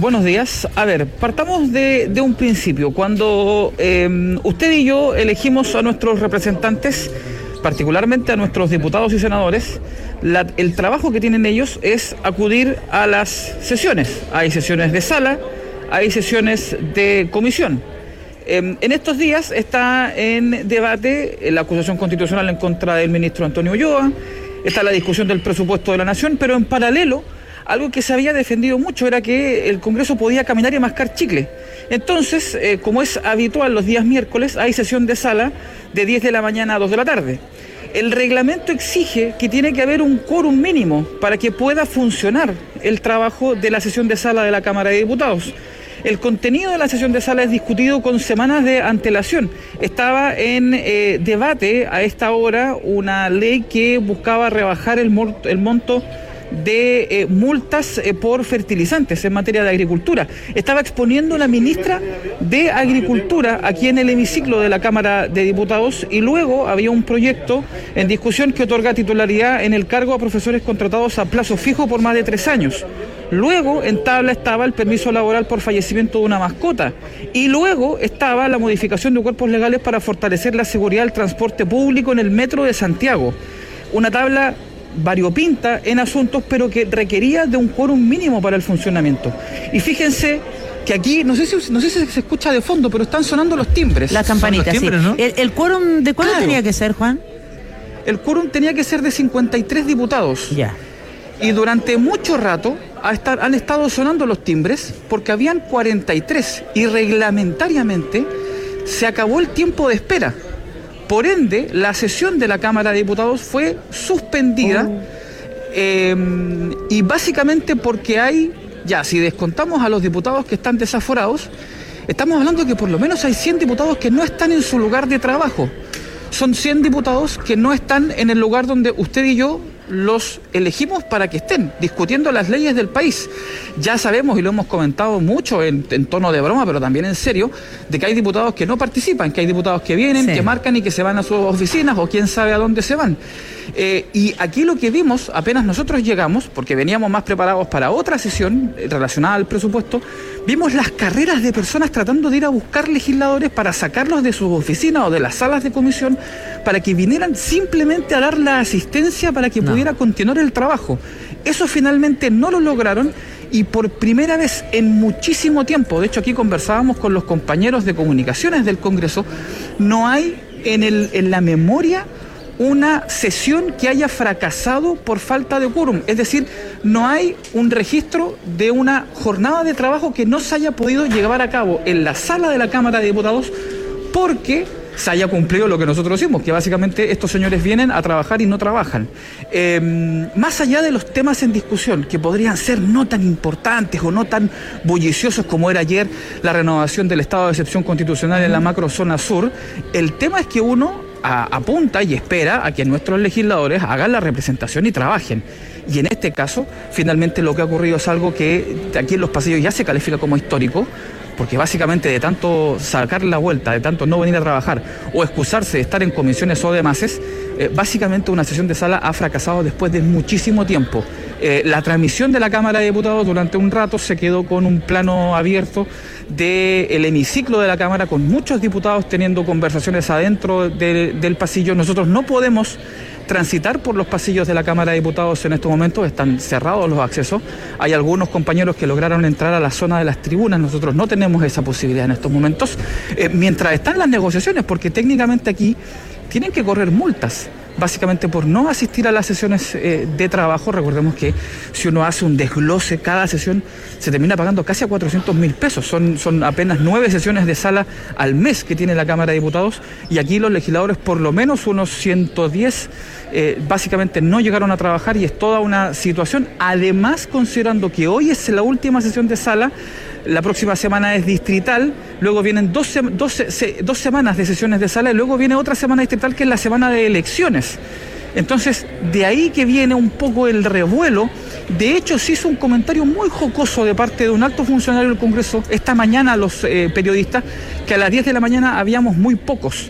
Buenos días. A ver, partamos de un principio. Cuando usted y yo elegimos a nuestros representantes, particularmente a nuestros diputados y senadores, el trabajo que tienen ellos es acudir a las sesiones. Hay sesiones de sala, hay sesiones de comisión. En estos días está en debate la acusación constitucional en contra del ministro Antonio Ulloa, está la discusión del presupuesto de la Nación, pero en paralelo, algo que se había defendido mucho era que el Congreso podía caminar y mascar chicle. Entonces, como es habitual los días miércoles, hay sesión de sala de 10 de la mañana a 2 de la tarde. El reglamento exige que tiene que haber un quórum mínimo para que pueda funcionar el trabajo de la sesión de sala de la Cámara de Diputados. El contenido de la sesión de sala es discutido con semanas de antelación. Estaba en debate a esta hora una ley que buscaba rebajar el monto de multas por fertilizantes en materia de agricultura. Estaba exponiendo la ministra de Agricultura aquí en el hemiciclo de la Cámara de Diputados, y luego había un proyecto en discusión que otorga titularidad en el cargo a profesores contratados a plazo fijo por más de 3 años. Luego en tabla estaba el permiso laboral por fallecimiento de una mascota, y luego estaba la modificación de cuerpos legales para fortalecer la seguridad del transporte público en el metro de Santiago. Una tabla variopinta en asuntos, pero que requería de un quórum mínimo para el funcionamiento. Y fíjense que aquí, no sé si se escucha de fondo, pero están sonando los timbres. Las campanitas, los timbres, sí. ¿no? ¿El quórum de cuánto tenía que ser, Juan? El quórum tenía que ser de 53 diputados. Ya. Y durante mucho rato han estado sonando los timbres porque habían 43 y reglamentariamente se acabó el tiempo de espera. Por ende, la sesión de la Cámara de Diputados fue suspendida y básicamente porque si descontamos a los diputados que están desaforados, estamos hablando de que por lo menos hay 100 diputados que no están en su lugar de trabajo. Son 100 diputados que no están en el lugar donde usted y yo los elegimos para que estén discutiendo las leyes del país. Ya sabemos, y lo hemos comentado mucho en tono de broma, pero también en serio, de que hay diputados que no participan, que hay diputados que vienen, que marcan y que se van a sus oficinas o quién sabe a dónde se van. Y aquí lo que vimos, apenas nosotros llegamos, porque veníamos más preparados para otra sesión relacionada al presupuesto, vimos las carreras de personas tratando de ir a buscar legisladores para sacarlos de sus oficinas o de las salas de comisión, para que vinieran simplemente a dar la asistencia para que pudiera continuar el trabajo. Eso finalmente no lo lograron, y por primera vez en muchísimo tiempo, de hecho aquí conversábamos con los compañeros de comunicaciones del Congreso, no hay en la memoria una sesión que haya fracasado por falta de quórum. Es decir, no hay un registro de una jornada de trabajo que no se haya podido llevar a cabo en la sala de la Cámara de Diputados porque se haya cumplido lo que nosotros hicimos, que básicamente estos señores vienen a trabajar y no trabajan. Más allá de los temas en discusión, que podrían ser no tan importantes o no tan bulliciosos como era ayer la renovación del estado de excepción constitucional en la macrozona sur, el tema es que uno apunta y espera a que nuestros legisladores hagan la representación y trabajen. Y en este caso, finalmente lo que ha ocurrido es algo que aquí en los pasillos ya se califica como histórico, porque básicamente de tanto sacar la vuelta, de tanto no venir a trabajar o excusarse de estar en comisiones o demás, básicamente una sesión de sala ha fracasado después de muchísimo tiempo. La transmisión de la Cámara de Diputados durante un rato se quedó con un plano abierto del hemiciclo de la Cámara, con muchos diputados teniendo conversaciones adentro del pasillo. Nosotros no podemos transitar por los pasillos de la Cámara de Diputados en estos momentos, están cerrados los accesos. Hay algunos compañeros que lograron entrar a la zona de las tribunas, nosotros no tenemos esa posibilidad en estos momentos, mientras están las negociaciones, porque técnicamente aquí tienen que correr multas, básicamente por no asistir a las sesiones de trabajo. Recordemos que si uno hace un desglose, cada sesión se termina pagando casi a 400.000 pesos. Son apenas 9 sesiones de sala al mes que tiene la Cámara de Diputados, y aquí los legisladores, por lo menos unos 110, básicamente no llegaron a trabajar, y es toda una situación. Además, considerando que hoy es la última sesión de sala, la próxima semana es distrital, luego vienen dos semanas de sesiones de sala, y luego viene otra semana distrital que es la semana de elecciones. Entonces, de ahí que viene un poco el revuelo. De hecho, se hizo un comentario muy jocoso de parte de un alto funcionario del Congreso esta mañana a los periodistas, que a las 10 de la mañana habíamos muy pocos.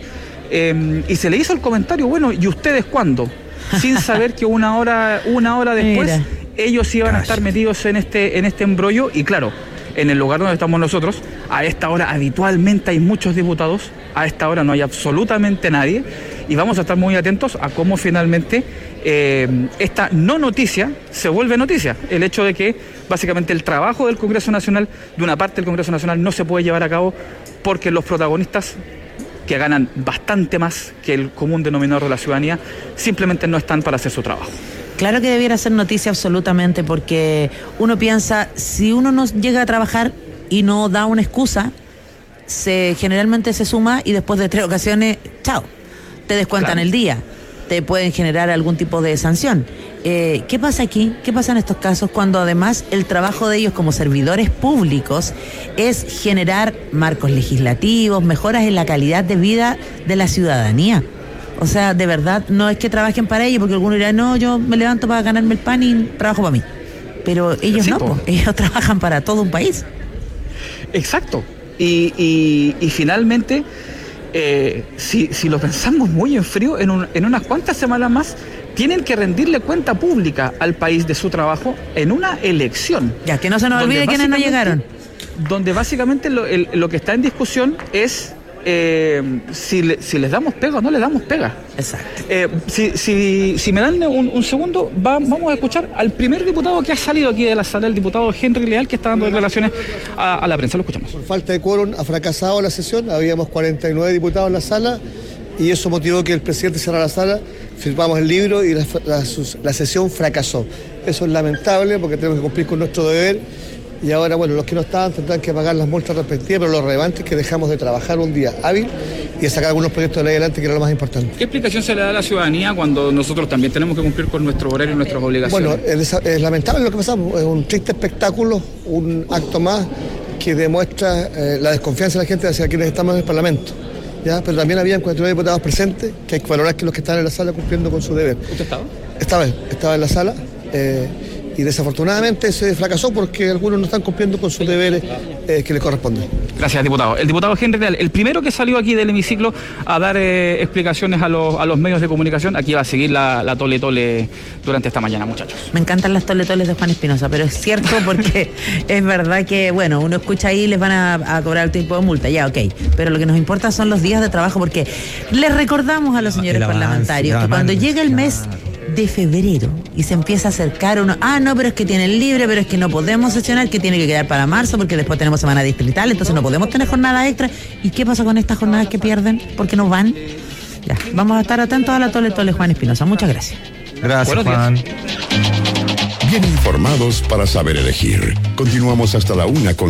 Y se le hizo el comentario, bueno, ¿y ustedes cuándo? Sin saber que una hora después ellos iban a estar metidos en este embrollo. Y claro, en el lugar donde estamos nosotros. A esta hora habitualmente hay muchos diputados, a esta hora no hay absolutamente nadie, y vamos a estar muy atentos a cómo finalmente esta no noticia se vuelve noticia. El hecho de que básicamente el trabajo del Congreso Nacional, de una parte del Congreso Nacional, no se puede llevar a cabo porque los protagonistas, que ganan bastante más que el común denominador de la ciudadanía, simplemente no están para hacer su trabajo. Claro que debiera ser noticia absolutamente, porque uno piensa, si uno no llega a trabajar y no da una excusa, generalmente se suma y después de 3 ocasiones, chao, te descuentan el día, te pueden generar algún tipo de sanción. ¿Qué pasa aquí? ¿Qué pasa en estos casos cuando además el trabajo de ellos como servidores públicos es generar marcos legislativos, mejoras en la calidad de vida de la ciudadanía? O sea, de verdad, no es que trabajen para ellos, porque alguno dirá, no, yo me levanto para ganarme el pan y trabajo para mí. Pero ellos sí, no, pues, ellos trabajan para todo un país. Exacto. Y finalmente, si lo pensamos muy en frío, en unas cuantas semanas más, tienen que rendirle cuenta pública al país de su trabajo en una elección. Ya, que no se nos olvide quiénes no llegaron. Donde básicamente lo que está en discusión es si les damos pega o no les damos pega. Exacto. Si me dan un segundo, vamos a escuchar al primer diputado que ha salido aquí de la sala, el diputado Henry Leal, que está dando declaraciones a la prensa. Lo escuchamos. Por falta de quórum ha fracasado la sesión, habíamos 49 diputados en la sala y eso motivó que el presidente cerrara la sala, firmamos el libro y la sesión fracasó. Eso es lamentable porque tenemos que cumplir con nuestro deber. Y ahora, bueno, los que no estaban tendrán que pagar las multas respectivas, pero lo relevante es que dejamos de trabajar un día hábil y de sacar algunos proyectos de ley adelante, que era lo más importante. ¿Qué explicación se le da a la ciudadanía cuando nosotros también tenemos que cumplir con nuestro horario y nuestras obligaciones? Bueno, es lamentable lo que pasamos, es un triste espectáculo, un acto más que demuestra la desconfianza de la gente hacia quienes estamos en el Parlamento. ¿Ya? Pero también habían 49 diputados presentes, que hay que valorar que los que están en la sala cumpliendo con su deber. ¿Usted estaba? Estaba en la sala. Y desafortunadamente se fracasó porque algunos no están cumpliendo con sus deberes que les corresponden. Gracias, diputado. El diputado Henry Leal, el primero que salió aquí del hemiciclo a dar explicaciones a los medios de comunicación. Aquí va a seguir la tole durante esta mañana, muchachos. Me encantan las tole de Juan Espinosa, pero es cierto porque es verdad que, bueno, uno escucha ahí y les van a cobrar el tipo de multa, ya, ok. Pero lo que nos importa son los días de trabajo, porque les recordamos a los señores parlamentarios que cuando llega el mes de febrero y se empieza a acercar uno, no, pero es que tienen libre, pero es que no podemos sesionar, que tiene que quedar para marzo porque después tenemos semana distrital, entonces no podemos tener jornada extra. ¿Y qué pasa con estas jornadas que pierden? ¿Por qué no van? Ya, vamos a estar atentos a la tole Juan Espinosa. Muchas gracias. Gracias, Juan. Bien informados para saber elegir. Continuamos hasta la 1 con